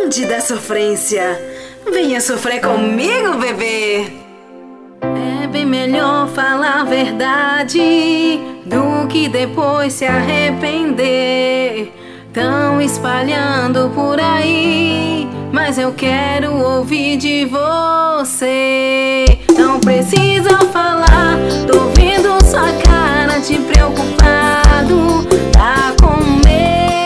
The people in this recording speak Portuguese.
bonde da sofrência. Venha sofrer comigo, bebê. É bem melhor falar a verdade do que depois se arrepender. Tão espalhando por aí, mas eu quero ouvir de você. Não precisa falar, tô vendo sua cara de preocupado. Tá com medo.